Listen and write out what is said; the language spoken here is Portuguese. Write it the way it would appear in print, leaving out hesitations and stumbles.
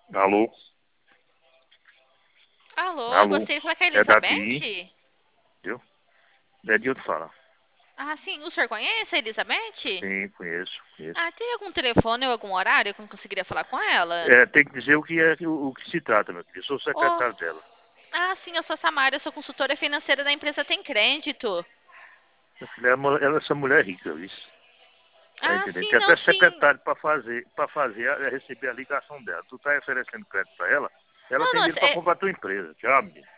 Alô? Alô, eu Alô? gostaria de falar com a É da TI, Elizabeth? viu? É de outro fala. Ah, sim, o senhor conhece a Elizabeth? Sim, conheço, conheço. Ah, tem algum telefone ou algum horário que eu não conseguiria falar com ela? É, tem que dizer o que é o que se trata, meu filho. Eu sou o Oh, secretário dela. sim, eu sou a Samara, eu sou consultora financeira da empresa Tem Crédito. Meu filho, essa mulher é rica, isso. Tá Ah, entendendo? sim, Tem não, até sim. secretário para receber a ligação dela. Tu tá oferecendo crédito para ela, ela Não, tem não, dinheiro para comprar a tua empresa. Tchau, menino.